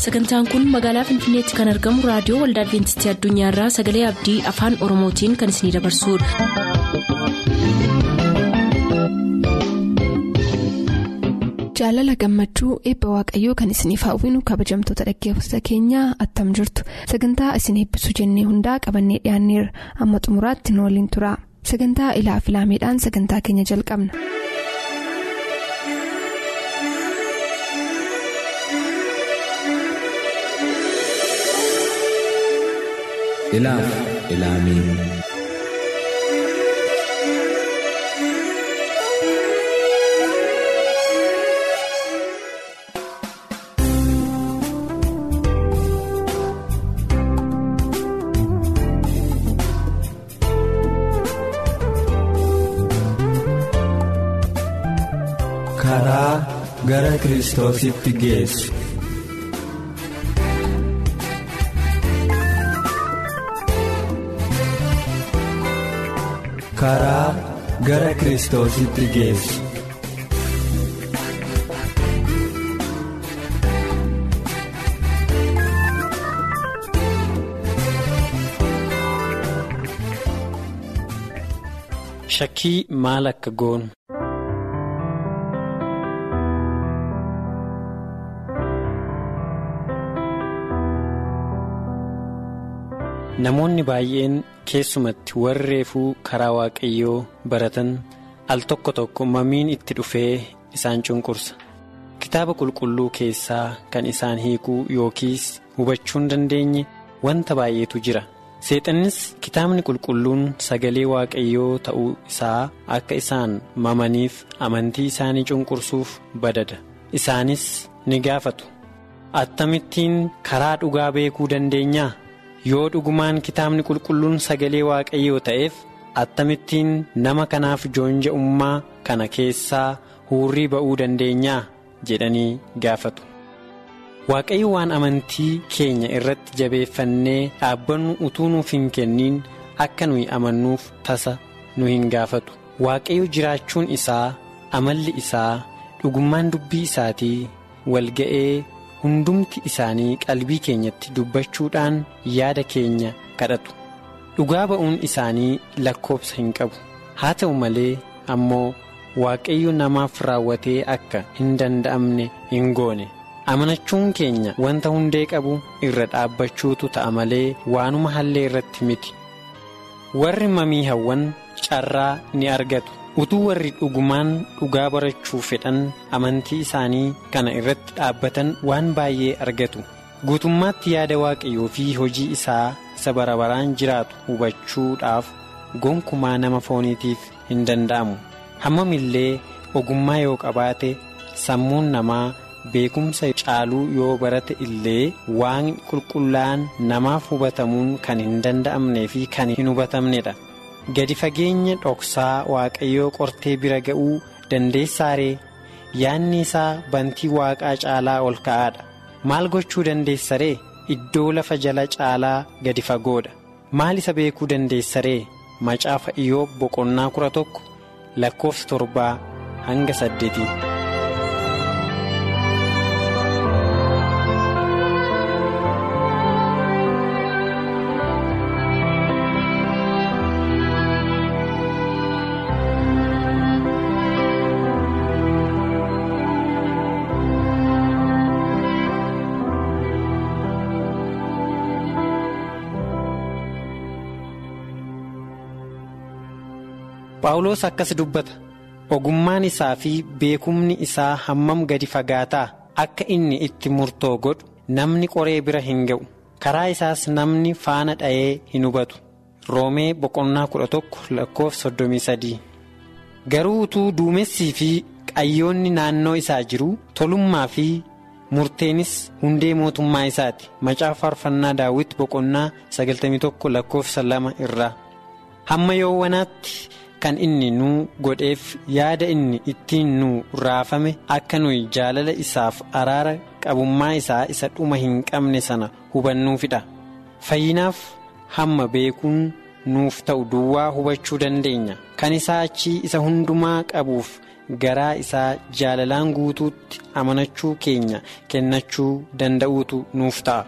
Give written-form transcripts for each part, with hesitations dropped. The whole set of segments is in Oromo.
Sagantaan kun magaalaa Finfinneetti kan argamu raadiyoo Waldaa Adventistii Addunyaarraa Sagalee Abdii Afaan Oromootiin kan isinidabarsudha. Jaalala gammachuu eebba waaqayyoo kan isiniif hawwinu kabajamtoota dhaggeeffattoota keenyaa attam jirtu. Sagantaa isin eebbisuu jennee hundaa qabannee dhiyaanneerra. Amma xumuraatti nu waliin tura. Sagantaa ilaa filaameedhaan sagantaa keenya jalqabna. Ilaamee. Karaa gara Kiristoositti geessu. Karaa gara Kiristoositti geessu. Shakkii maal akka goonu. Namoonni baay'een keessumatti warri reefuu karaa waaqayyoo baratan al tokko mamiin itti dhufee isaan cunqursa. Kitaaba qulqulluu keessaa kan isaan hiikuu yookiis hubachuu hin dandeenye wanta baay'eetu jira. Seexannis kitaabni qulqulluun sagalee waaqayyoo ta'uu isaa akka isaan mamaniif amantii isaanii cunqursuuf badada. Isaanis ni gaafatu. Attamittiin karaa dhugaa beekuu dandeenyaa? Yoo dhugumaan kitaabni qulqulluun sagalee waaqayyoo ta'eef attamittiin nama kanaaf joonja'ummaa kana keessaa hurrii ba'uu dandeenyaa jedhanii gaafatu. Waaqayyo waan amantii keenya irratti jabeeffannee dhaabbannu utuu nuuf hin kenniin akka nuyi amannuuf tasa nu hin gaafatu. Waaqayyo jiraachuun isaa, amalli isaa, dhugummaan dubbii isaatii walga'ee hundumti isaanii qalbii keenyatti dubbachuudhaan yaada keenya kadhatu. Dhugaa ba'uun isaanii lakkoobsa hin qabu. Haa ta'u malee ammoo waaqayyo namaaf raawwatee akka hin danda'amne hin goone. Amanachuun keenya wanta hundee qabu irra dhaabbachuutu ta'a malee waanuma hallee irratti miti. Warri mamii hawwan carraa ni argatu. Utuu warri dhugumaan dhugaa barachuu fedhan amantii isaanii kana irratti dhaabbatan waan baay'ee argatu. Guutummaatti yaada waaqayyoo fi hojii isaa isa barabaraan jiraatu hubachuudhaaf gonkumaa nama fooniitiif hin danda'amu. Hammamillee ogummaa yoo qabaate sammuun namaa beekumsa caaluu yoo barate illee waan qulqullaa'an namaaf hubatamuun kan hin danda'amnee fi kan hin hubatamnedha. Gadi fageenya dhoksaa waaqayyoo qortee bira ga'uu dandeessaaree? Yaanni isaa bantii waaqaa caalaa ol ka'aadha. Maal gochuu dandeessaree? Iddoo lafa jala caalaa gadi fagoodha. Maal isa beekuu dandeessaree? Macaafa Iyyoob boqonnaa 11 lakkoofsa 7-8. Phaawulos akkas dubbata. Ogummaan isaa fi beekumni isaa hammam gadi fagaataa akka inni itti murtoo godhu namni qoree bira hin ga'u. Karaa isaas namni faana dha'ee hin hubatu. Roomee boqonnaa 11 lakkoofsa 33. Garuu utuu duumessii fi qayyoonni naannoo isaa jiru tolummaa fi murteenis hundee mootummaa isaati. Macaafa faarfannaa Daawit boqonnaa 91 lakkoofsa 2 irraa. Hamma yoowwanaatti kan inni nu godheef yaada inni ittiin nu raafame akka nuyi jaalala isaaf araara qabummaa isaa isa dhuma hin qabne sana hubannuufidha. Fayyinaaf hamma beekuun nuuf ta'u duwwaa hubachuu dandeenya. Kan isaa achii isa hundumaa qabuuf garaa isaa jaalalaan guutuutti amanachuu keenya kennachuu danda'uutu nuuf ta'a.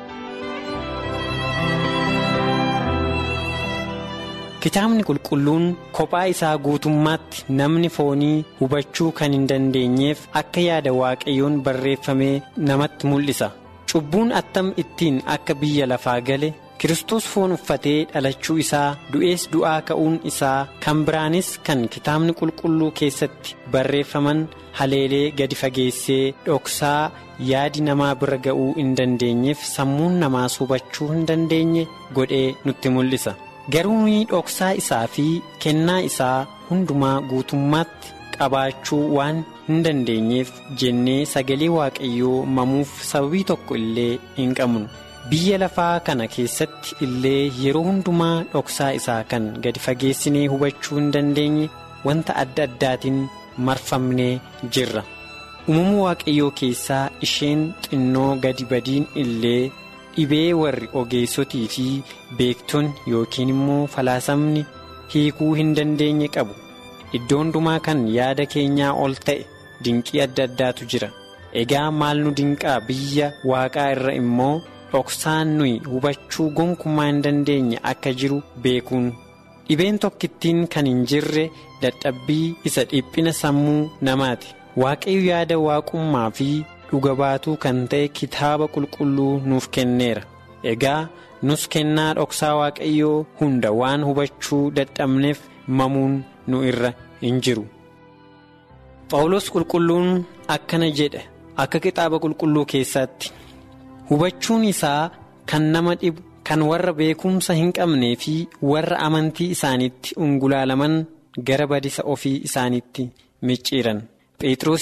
Kitaabni qulqulluun kophaa isaa guutummaatti namni foonii hubachuu kan hin dandeenyeef akka yaada waaqayyoon barreeffamee namatti mul'isa. Cubbuun attam ittiin akka biyya lafaa gale, Kiristoos foon uffatee dhalachuu isaa, du'ees du'aa ka'uun isaa, kan biraanis kan kitaabni qulqulluu keessatti barreeffaman haleelee gadi fageessee dhoksaa yaadi namaa bira ga'uu hin dandeenyeef sammuun namaas hubachuu hin dandeenye godhee nutti mul'isa. Garuu dhoksaa isaa fi kennaa isaa hundumaa guutummaatti qabaachuu waan hin dandeenyeef jennee sagalee waaqayyoo mamuuf sababii tokko illee hin qabnu. Biyya lafaa kana keessatti illee yeroo hundumaa dhoksaa isaa kan gadi fageessinee hubachuu hin dandeenye wanta adda addaatiin marfamnee jirra. Uumama waaqayyoo keessaa isheen xinnoo gadi badiin illee dhibee warri ogeessotii fi beektonni yookiin immoo falaasamni hiikuu hin dandeenye qabu. Iddoo hundumaa kan yaada keenyaa ol ta'e dinqii adda addaatu jira. Egaa maal nu dinqaa biyya waaqaa irra immoo dhoksaan nuyi hubachuu gonkumaa hin dandeenye akka jiru beekuun. Dhibeen tokkittiin kan hin jirre dadhabbii isa dhiphina sammuu namaati. Waaqayyo yaada waaqummaa fi dhuga baatuu kan ta'e kitaaba qulqulluu nuuf kenneera. Egaa nus kennaa dhoksaa waaqayyoo hunda waan hubachuu dadhabneef mamuun nu irra hin jiru. Phaawulos qulqulluun akkana jedha akka kitaaba qulqulluu keessatti. Hubachuun isaa kan nama dhibu, kan warra beekumsa hin qabnee fi warra amantii isaaniitti ungulaalaman gara badisa ofii isaaniitti micciiran. Phexros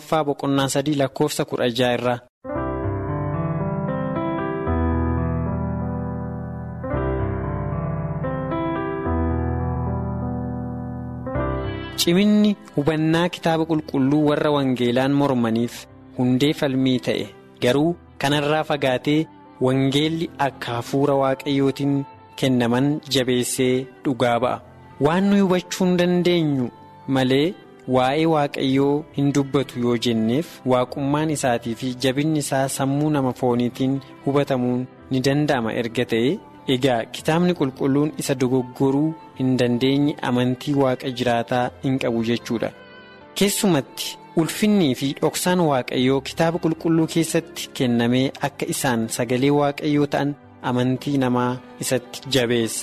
2:3 irraa. Ciminni hubannaa kitaaba qulqulluu warra wangeelaan mormaniif hundee falmii ta'e. Garuu kanarraa fagaatee wangeelli akka hafuura waaqayyootiin kennaman jabeessee dhugaa ba'a. Waan nuyi hubachuu hin dandeenyu malee waa'ee waaqayyoo hin dubbatu yoo jenneef waaqummaan isaatii fi jabinni isaa sammuu nama fooniitiin hubatamuun ni danda'ama erga ta'e. Egaa kitaabni qulqulluun isa dogoggoruu hin dandeenye amantii waaqa jiraataa hin qabu jechuudha. Keessumatti ulfinnii fi dhoksaan waaqayyoo kitaaba qulqulluu keessatti kennamee akka isaan sagalee waaqayyoo ta'an amantii namaa isatti jabeessa.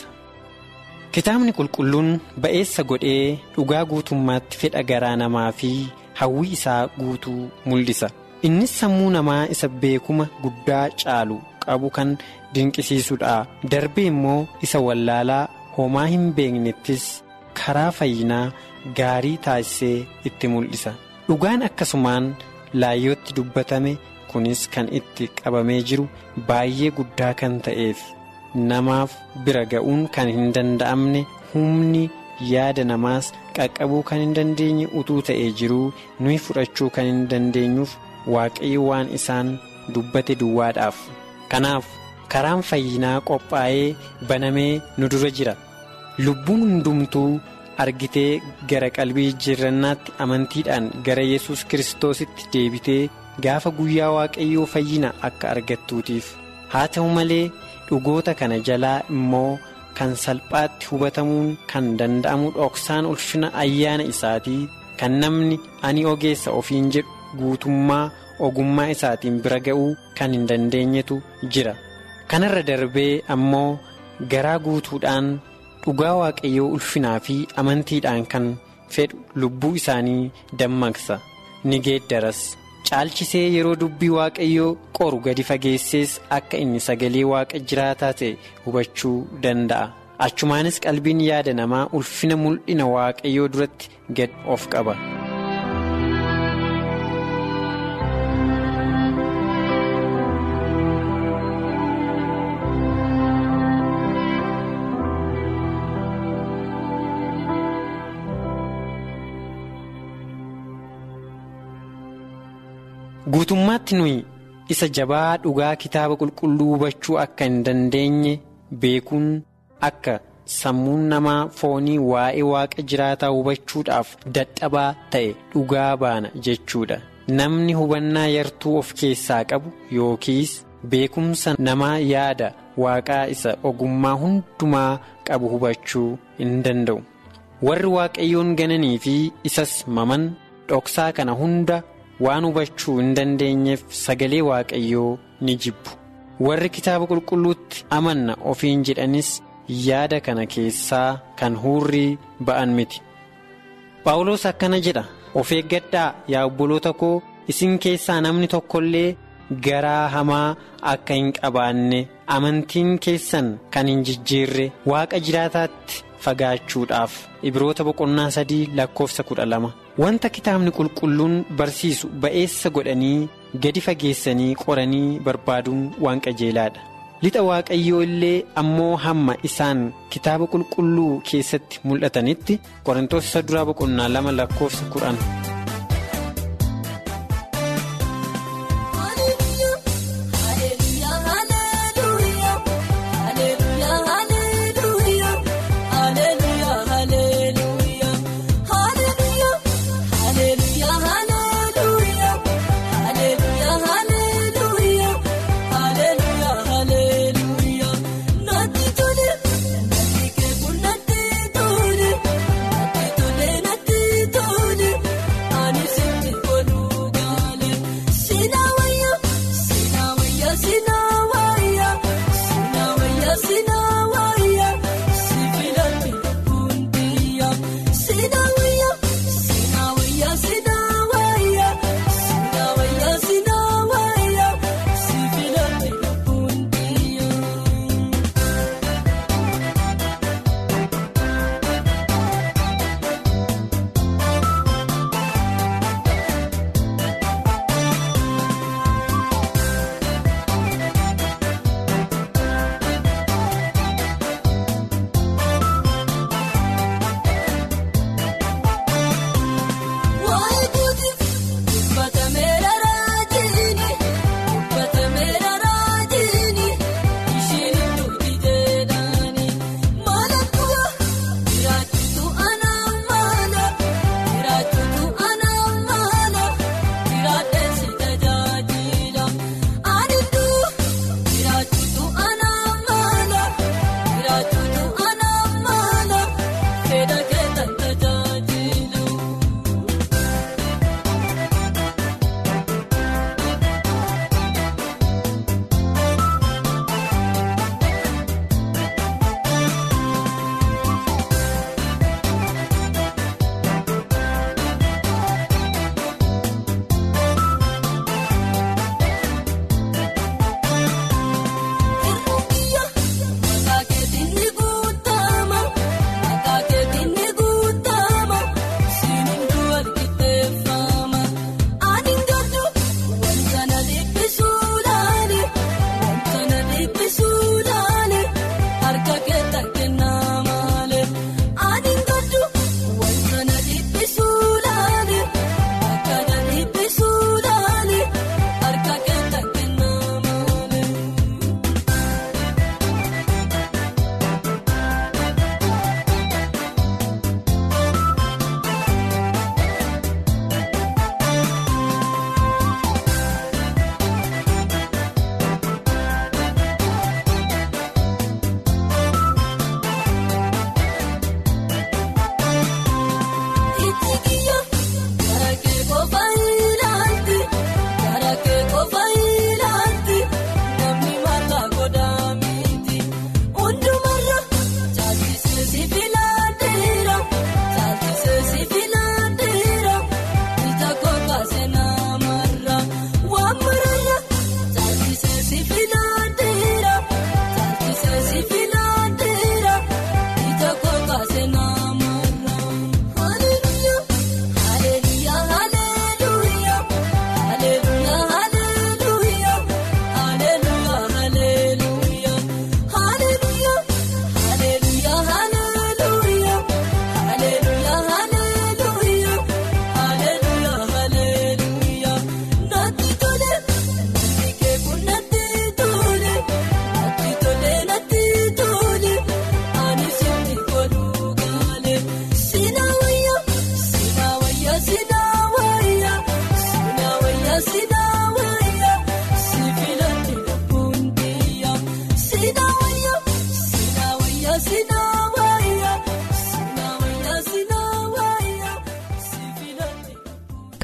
Kitaabni qulqulluun ba'eessa godhee dhugaa guutummaatti fedha garaa namaa fi hawwii isaa guutuu mul'isa. Innis sammuu namaa isa beekuma guddaa caalu qabu kan dinqisiisudha. Darbee immoo isa wallaalaa homaa hin beeknettis karaa fayyinaa gaarii taasisee itti mul'isa. Dhugaan akkasumaan laayyootti dubbatame kunis kan itti qabamee jiru baay'ee guddaa kan ta'eef namaaf bira ga'uun kan hin danda'amne, humni yaada namaas qaqqabuu kan hin dandeenye utuu ta'ee jiruu nuyi fudhachuu kan hin dandeenyuuf waaqayyo waan isaan dubbate duwwaadhaaf. Kanaaf karaan fayyinaa qophaa'ee banamee nu dura jira. Lubbuun hundumtuu argitee gara qalbii jijjiirrannaatti amantiidhaan gara Yesus Kiristoositti deebitee gaafa guyyaa waaqayyoo fayyina akka argattuutiif. Haa ta'u malee dhugoota kana jalaa immoo kan salphaatti hubatamuun kan danda'amu dhoksaan ulfina ayyaana isaatii kan namni ani ogeessa ofiin jedhu guutummaa ogummaa isaatiin bira ga'uu kan hin dandeenyetu jira. Kanarra darbee ammoo garaa guutuudhaan dhugaa waaqayyoo ulfinaa fi amantiidhaan kan fedhu lubbuu isaanii dammaqsa ni geeddaras. Caalchisee yeroo dubbii waaqayyoo qoru gadi fageessees akka inni sagalee waaqa jiraataa ta'e hubachuu danda'a. Achumaanis qalbiin yaada namaa ulfina mul'ina waaqayyoo duratti gad of qaba. Guutummaatti nuyi isa jabaa dhugaa kitaaba qulqulluu hubachuu akka hin dandeenye beekuun akka sammuun namaa foonii waa'ee waaqa jiraataa hubachuudhaaf dadhabaa ta'e dhugaa baana jechuudha. Namni hubannaa yartuu of keessaa qabu yookiis beekumsa namaa yaada waaqaa isa ogummaa hundumaa qabu hubachuu hin danda'u. Warri waaqayyoon gananii fi isas maman dhoksaa kana hunda waan hubachuu hin dandeenyeef sagalee waaqayyoo ni jibbu. Warri kitaaba qulqulluutti amanna ofiin jedhanis yaada kana keessaa kan hurrii ba'an miti. Phaawulos akkana jedha, of eeggadhaa yaa obboloota koo, isin keessaa namni tokkollee garaa hamaa akka hin qabaanne amantiin keessan kan hin jijjiirre waaqa jiraataatti fagaachuudhaaf. Ibroota 3:12. Wanta kitaabni qulqulluun barsiisu ba'eessa godhanii gadi fageessanii qoranii barbaaduun waan qajeelaadha. Lixa waaqayyoo illee ammoo hamma isaan kitaaba qulqulluu keessatti mul'atanitti Qorontos 2:10.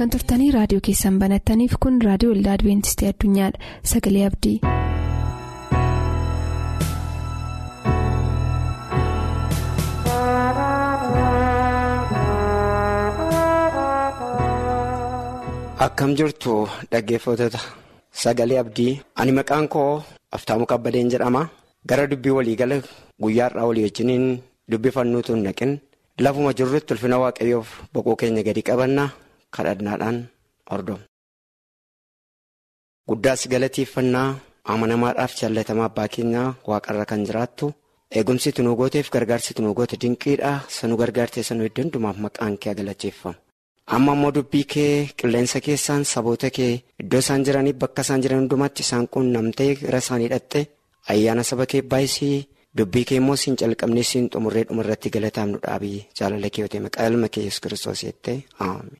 kan turtanii raadiyoo keessan banattaniif kun raadiyoo waldaa Adwiintistii Addunyaadha. Sagalee Abdii. Akkam jirtu dhaggeeffattoota Sagalee Abdii. Ani maqaan koo Aftaamuu Kabbadeen jedhama. Gara dubbii waliigala guyyaarraa walii wajjiniin dubbifannuutu hin naqin. Lafuma jirrutti ulfina waaqayyoof boqoo keenya gadi qabanna kadhannaadhaan hordofna. Guddaas galateeffannaa amanamaadhaaf jaallatamaa abbaa keenyaa waaqarra kan jiraattu eegumsi tunuu gooteef gargaarsi tunuu goote dinqiidha. Sanuu gargaartee sanuu iddoo hundumaaf maqaan kee galateeffamu. Amma immoo dubbii kee qilleensa keessaan saboota kee iddoo isaan jiraniif bakka isaan jiran hundumaatti isaan quunnamtee gara isaanii hidhatte ayyaana saba kee baay'isii dubbii kee immoo siin calqabnee siin xumurree dhumarratti galataamnu dhaabii jaalala kee yootee maqaa ilma kee Yesuus Kiristoos jettee aamen.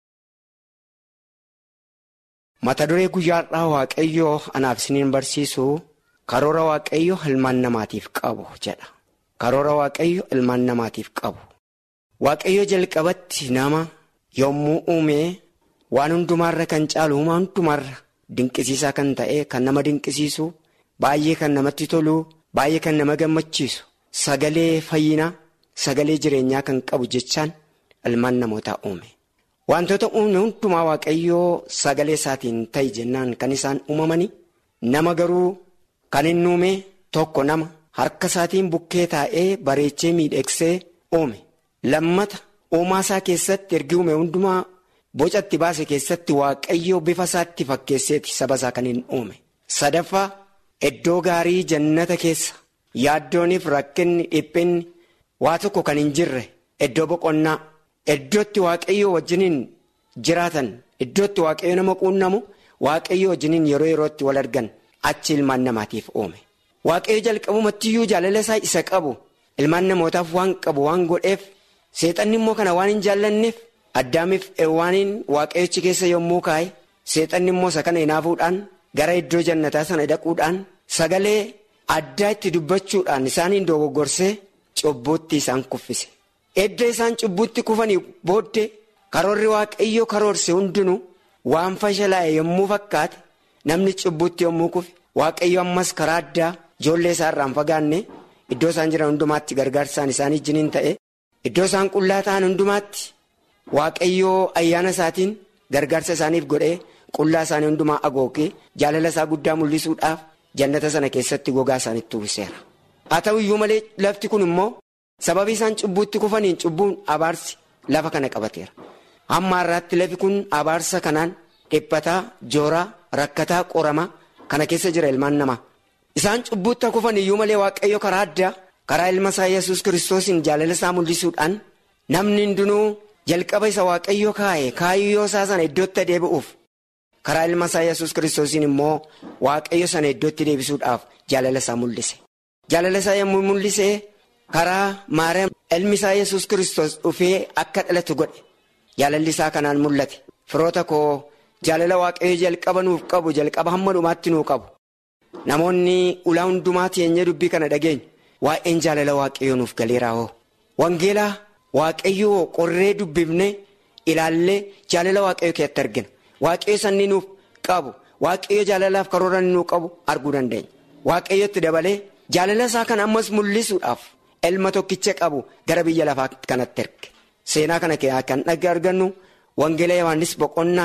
Mata duree guyyaadhaa waaqayyoo anaaf isiniin barsiisu karoora waaqayyoo ilmaan namaatiif qabu jedha. Karoora waaqayyoo ilmaan namaatiif qabu. Waaqayyoo jalqabatti nama yommuu uume waan hundumaarra kan caalu uumaa hundumaarra dinqisiisaa kan ta'e kan nama dinqisiisu baay'ee kan namatti tolu baay'ee kan nama gammachiisu sagalee fayyinaa sagalee jireenyaa kan qabu jechaan ilmaan namootaa uume. Wantoota uumne hundumaa waaqayyoo sagalee isaatiin ta'i jennaan kan isaan uumamani. Nama garuu kan inni uume tokko nama harka isaatiin bukkee taa'ee bareechee miidhegsee uume. Lammata uumaa isaa keessatti ergi uume hundumaa bocatti baase keessatti waaqayyoo bifa isaatti fakkeesseeti saba isaa kan hin uume. Sadaffaa iddoo gaarii jannata keessa yaaddooniif rakkinni dhiphinni waa tokko kan hin jirre iddoo boqonnaa iddootti waaqayyoo wajjiniin jiraatan iddootti waaqayyoo nama quunnamu waaqayyoo wajjiniin yeroo yerootti wal argan achi ilmaan namaatiif uume. Waaqayyoo jalqabumattiyyuu jaalala isaa isa qabu ilmaan namootaaf waan qabu waan godheef. Seexanni immoo kana waan hin jaallanneef Addaamiif Ewaaniin waaqayyochi keessa yommuu kaa'e seexanni immoo isa kana hinaafuudhaan gara iddoo jannataa sana dhaquudhaan sagalee addaa itti dubbachuudhaan isaaniin dogoggorsee cubbuutti isaan kuffise. Edda isaan cubbuutti kufanii booddee karoorri waaqayyoo karoorse hundinuu waan fashalaa'e yommuu fakkaate namni cubbuutti yommuu kufe waaqayyo ammas karaa addaa ijoollee isaa irraan fagaanne iddoo isaan jiran hundumaatti gargaarsaan isaanii jiniin ta'e. Iddoo isaan qullaa ta'an hundumaatti waaqayyoo ayyaana isaatiin gargaarsa isaaniif godhee qullaa isaanii hundumaa agoogee jaalala isaa guddaa mul'isuudhaaf jannata sana keessatti gogaa isaaniitti uwwiseera. Haa ta'u iyyuu malee lafti kun immoo sababii isaan cubbuutti kufaniin cubbuun abaarsi lafa kana qabateera. Hamma har'aatti lafi kun abaarsa kanaan dhiphataa jooraa rakkataa qoramaa kana keessa jira ilmaan namaa. Isaan cubbuutti kufan iyyuu malee waaqayyoo karaa addaa. Karaa ilma isaa Yesuus Kiristoosiin jaalala isaa mul'isuudhaan namni hundinuu jalqaba isa waaqayyoo kaa'e kaayyoo isaa sana iddootti deebi'uuf karaa ilma isaa Yesuus Kiristoosiin immoo waaqayyo sana iddootti deebisuudhaaf jaalala isaa mul'ise. Jaalala isaa yommuu mul'ise karaa Maariyaam ilmi isaa Yesuus Kiristoos dhufee akka dhalatu godhe jaalalli isaa kanaan mul'ate. Firoota koo jaalala waaqayyo jalqaba nuuf qabu jalqaba hamma dhumaatti nuu qabu. Namoonni ulaa hundumaatti eenyee dubbii kana dhageenya. Waa'een jaalala waaqayyoo nuuf galeeraa hoo wangeelaa waaqayyoo qorree dubbifne ilaallee jaalala waaqayyoo keessatti argina. Waaqayyo sanni nuuf qabu waaqayyo jaalalaaf karoora nuuf qabu arguu dandeenya. Waaqayyotti dabalee jaalala isaa kan ammas mul'isuudhaaf ilma tokkicha qabu gara biyya lafaa kanatti erge. Seenaa kana kan dhagge argannu wangeela Yohaannis boqonnaa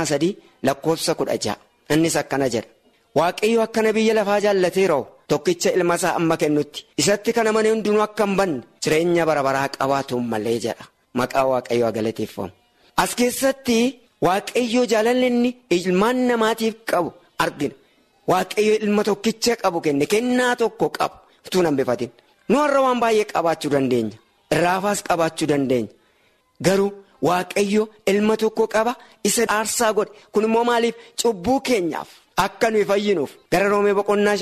3:16 innis akkana jedha. Waaqayyo akkana biyya lafaa jaallateeroo tokkicha ilma isaa amma kennutti isatti kana manee hundinuu akka hin banne jireenya bara baraa qabaatu malee jedha. Maqaa waaqayyoo galateeffamu. As keessatti waaqayyoo jaalala inni ilmaan namaatiif qabu argina. Waaqayyoo ilma tokkicha qabu kenne kennaa tokko qabu utuu hin hambifatin. Nu har'a waan baay'ee qabaachuu dandeenya. Irraafaas qabaachuu dandeenya. Garuu waaqayyoo ilma tokko qaba isa aarsaa godhe kun immoo maaliif cubbuu keenyaaf. Akka nuyi fayyinuuf gara Roomee boqonnaa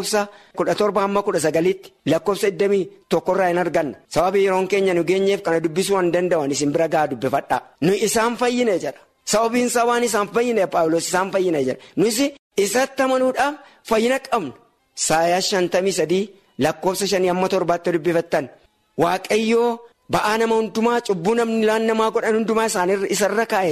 5:17-19 lakkoofsa 21 hin arganna. Sababii yeroon keenya nu geenyeef kana dubbisuu waan danda'an isin bira gaa dubbifadhaa. Nu isaan fayyine jedha. Sababiin isaa waan isaan fayyine Paawulos isaan fayyine jedha. Nus isatti amanuudhaaf fayyina qabnu. Isaayaas 53:5-7 dubbifattan. Waaqayyoo ba'aa nama hundumaa cubbuu namni laan namaa godhan hundumaa isarra kaa'ee jedha.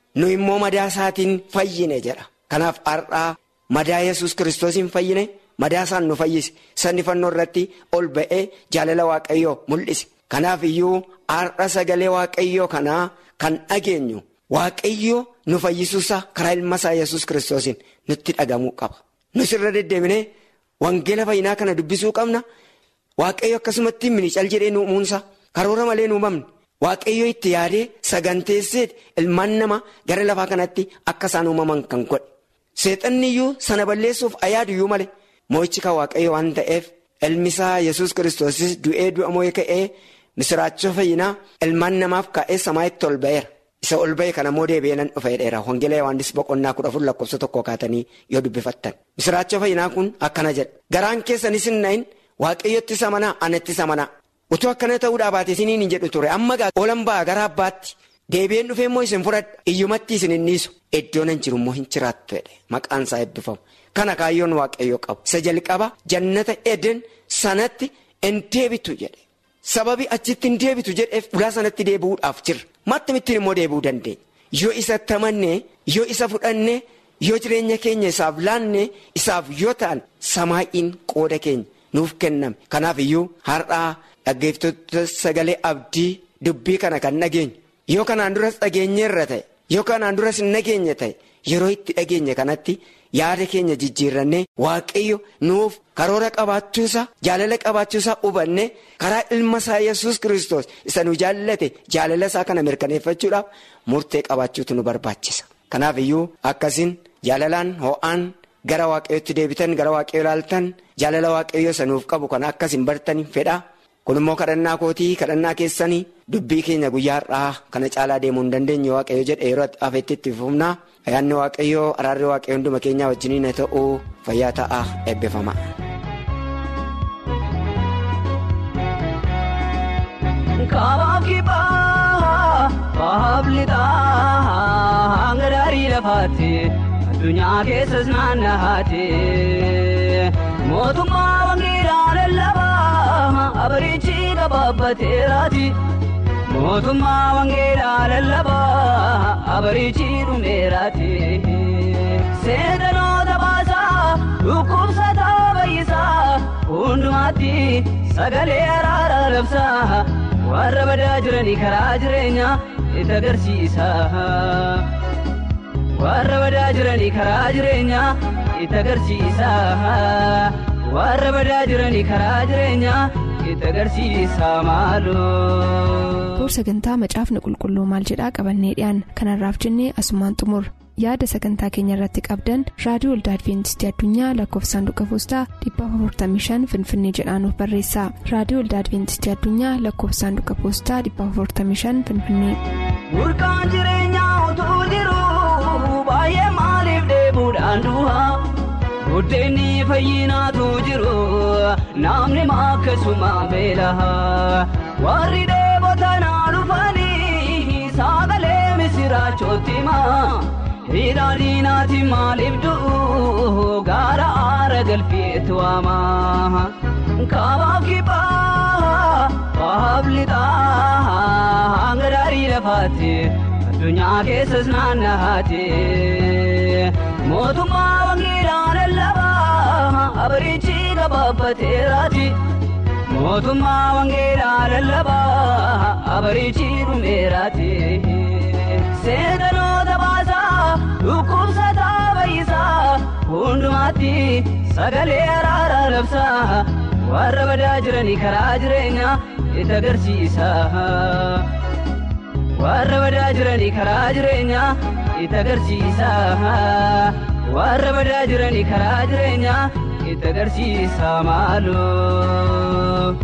nu immoo madaa isaatiin fayyine jedha. Kanaaf har'aa madaa Yesuus Kiristoosiin fayyine, madaa isaan nu fayyise, sanni fannoo irratti ol ba'ee jaalala Waaqayyoo mul'ise. Kanaaf iyyuu har'a sagalee Waaqayyoo kanaa kan dhageenyu Waaqayyoo nu fayyisuusaa karaa ilma isaa Yesuus Kiristoosiin nutti dhagamuu qaba. Nus irra deddeebinee wangeela fayyinaa kana dubbisuu qabna. Waaqayyo akkasumatti minical jedhee nu uumuunsa karoora malee nu uumamne. Waaqayyo itti yaadee saganteessee ilmaan namaa gara lafaa kanatti akka isaan uumaman kan godhe. Seexanni iyyuu sana balleessuuf ayaadu iyyuu malee moo'ichi kan Waaqayyo waan ta'eef ilmi isaa Yesuus Kiristoosis du'ee du'a moo'ee ka'ee misiraachoo fayyinaa ilmaan namaaf kaa'ee samaa'itti ol ba'eera. Isa ol ba'e kana immoo deebi'ee nan dhufa jedheera. Wangeela Yohaannis boqonnaa 14 lakkoofsa 1 kaatanii yoo dubbifattan. Misiraachoo fayyinaa kun akkana jedha. Garaan keessanis hin na'in Waaqayyotti isa amanaa anatti isa amanaa. Utuu akkana ta'uudhaa baate isiniin hin jedhu ture. Amma oolan ba'a gara abbaatti. Deebi'een dhufee immoo isin fudhadha. Iyyumatti isin hin dhiisu. Iddoon hin jiru immoo hin jiraattu jedhe. Maqaan isaa eebbifamu. Kana kaayyoon Waaqayyoo qabu. Isa jalqaba jannata Eden sanatti hin deebitu jedhe. Sababi achitti hin deebitu jedheef ulaa sanatti deebi'uudhaaf jirra. Mattumittiin immoo deebi'uu dandeenya. Yoo isatti amannee, yoo isa fudhannee, yoo jireenya keenya isaaf laannee, isaaf yoo ta'an samaa'iin qooda keenya nuuf kenname. Kanaaf iyyuu har'aa dhaggeeffattoota sagalee abdii dubbii kana kan dhageenyu. Yoo kanaan duras dhageenyeerra ta'e, yoo kanaan duras hin dhageenye ta'e, yeroo itti dhageenye kanatti yaada keenya jijjiirrannee Waaqayyo nuuf karoora qabaachuusaa, jaalala qabaachuusaa hubanne karaa ilma isaa Yesuus Kiristoos isa nu jaallate jaalala isaa kana mirkaneeffachuudhaaf murtee qabaachuutu nu barbaachisa. Kanaaf iyyuu akkasiin jaalalaan ho'aan gara Waaqayyootti deebitan, gara Waaqayyoo ilaaltan, jaalala Waaqayyoo isa nuuf qabu kana akkasiin bartanii fedha. Kun immoo kadhannaa kootii, kadhannaa keessanii dubbii keenya guyyaa har'aa kana caalaa deemuu hin dandeenye Waaqayyo jedhe yeroo hafeetti itti fufnaa. Ayyaanni Waaqayyoo, araarri Waaqayyoo hunduma keenyaa wajjiniin haa ta'u. Fayyaa ta'aa, eebbifama. Kabaaf kibbaa baafliidhaa hanga daarii lafaatti addunyaa keessas naannahaatti mootummaa wangeelaa lallabaa abarichi gabaabbateeraati. Mootummaa wangeelaa lallabaa abarichi dhumeeraati. Seentanoota baasaa dhukkubsataa fayyisaa hundumaatti sagalee araaraa labsaa warra badaa jiranii karaa jireenyaa itti agarsiisa. Warra badaa jiranii karaa jireenyaa itti agarsiisa. Warra badaa jiranii karaa jireenyaa itti agarsiisa maaloo. Bu'uura sagantaa macaafni qulqulluu maal jedhaa qabannee dhiyaan kanarraaf jennee asumaan xumur. Yaada sagantaa keenya irratti qabdan raadiyoo Waldaa Adventistii Addunyaa lakkoofsa saanduqa poostaa 455 Finfinnee jedhaan barreessaa. Raadiyoo Waldaa Adventistii Addunyaa lakkoofsa saanduqa poostaa 455 Finfinnee. Burqaan jireenyaa utuu jiru baay'ee maaliif deebuudhaan du'a? Buddeenni fayyinaatu jiru namni akkasuma beela. Warri deebotanaa dhufanii sagalee misiraachooti maa. Hidhaadhiinaati maaliif du'u gaara aara galfeetu waamaa. Kabaaf kibbaa baafliidhaa hanga daarii lafaatti addunyaa keessas naannahaatti. Mootummaa wangeelaa lallabaa abarichi gabaabbateeraati. Mootummaa wangeelaa lallabaa abarichi dhumeeraati. Seentanoota baasaa dhukkubsataa fayyisaa hundumaatti sagalee araaraa labsaa warra badaa jiranii karaa jireenyaa itti agarsiisa. Warra badaa jiranii karaa jireenyaa itti agarsiisa. Warra badaa jiranii karaa jireenyaa itti agarsiisa maaloo.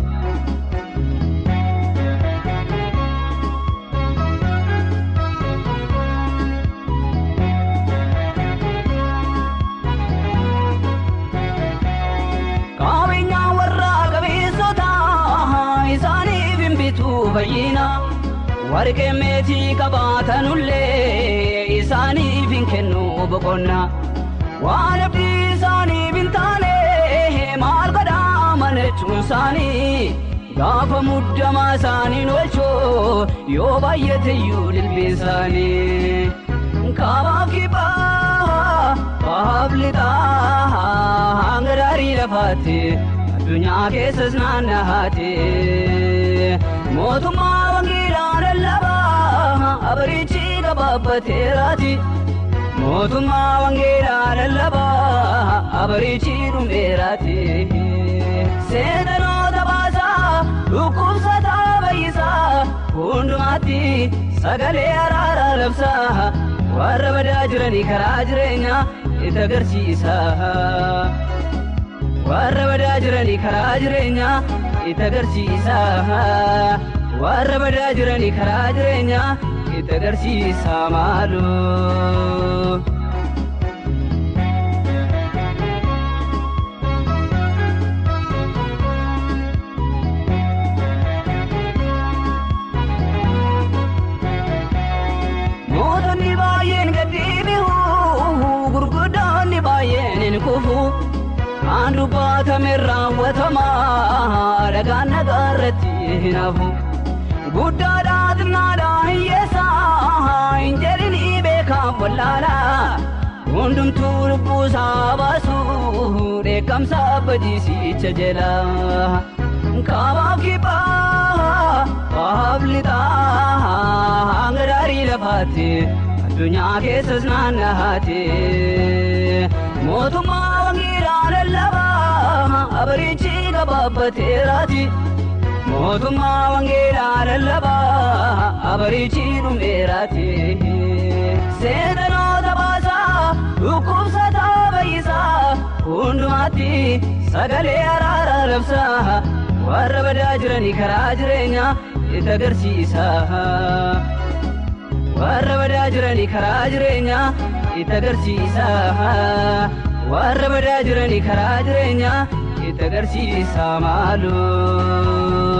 Qabeenyaa warra qabeessota isaaniif hin bitu fayyina. Warqee meetii qabaatanullee isaaniif hin kennu boqonna. Waan abdii isaaniif hin taane maal godhaa manachuun isaanii. Gaafa muddamaa isaaniin oolchoo yoo baay'ateyyuu dilbiin isaanii. Kaabaa kibbaa baaflitaa hanga daarii lafaatti addunyaa keessas naannahaatti mootummaa wangeelaa lallabaa abariichi gabaabbateeraati mootummaa wangeelaa lallabaa abariichi dhumeeraati seentanoota baasaa dhukkubsataa bayyisaa hundumaatti sagalee araaraa labsaa warra badaa jiranii karaa jireenyaa itti agarsiisa warra badaa jiranii karaa jireenyaa itti agarsiisa warra badaa jiranii karaa jireenyaa itti agarsiisa maaloo. Mootonni baay'een gadhiibihuu gurguddoonni baay'een hin kufu kan dubbatame raawwatamaa dhagaan nagaarratti hin hafu guddaadhaa xinnaadhaa hiyyeessaa hin jedhinii beekan wallaalaa hundumtuu lubbuusaa baasuu dheekkamsa badiisicha jala kaabaa kibbaa baaflitaa hanga daarii lafaatti addunyaa keessas naannahaatti mootummaa wangeelaa lallabaa abariichi gabaabbateeraati mootummaa wangeelaa lallabaa abariichi dhumeeraati seentanoota baasaa dhukkubsataa bayyisaa hundumaatti sagalee araaraa labsaa warra badaa jiranii karaa jireenyaa itti agarsiisa warra badaa jiranii karaa jireenyaa itti agarsiisa warra badaa jiranii karaa jireenyaa itti agarsiisa maaloo.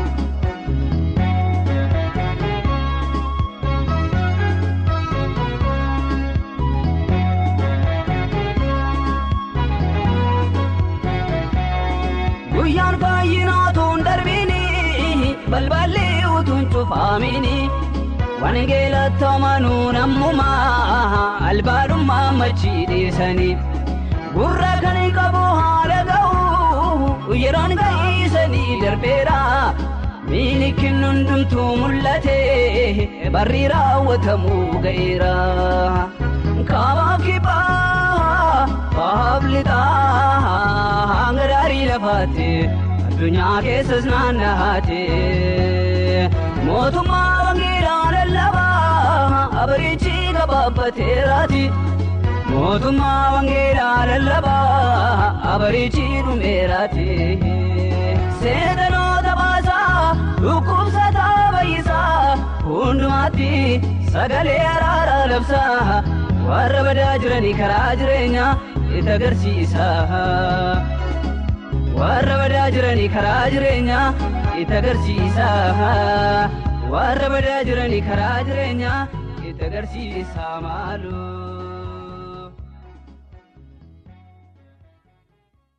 Guyyaan baay'inaatuun darbini balballi utuun cufaamini wangeelatti amanuun ammumaa albaadhummaa machii dhiisanii gurra kan qabu haala ga'u yeroon ga'iisanii darbeera miini hundumtuu mul'ate barri raawwatamuu ga'eera kaabaa kibbaa baaflitaa hanga daarii lafaatti addunyaa keessas naannahaatti mootummaa wangeelaa lallabaa abariichi gabaabbateeraati mootummaa wangeelaa lallabaa abariichi dhumeeraati seentanoota baasaa dhukkubsataa bayyisaa hundumaatti sagalee araaraa labsaa warra badaa jiranii karaa jireenyaa itti agarsiisa warra badaa jiranii karaa jireenyaa itti agarsiisa warra badaa jiranii karaa jireenyaa itti agarsiisa maaloo.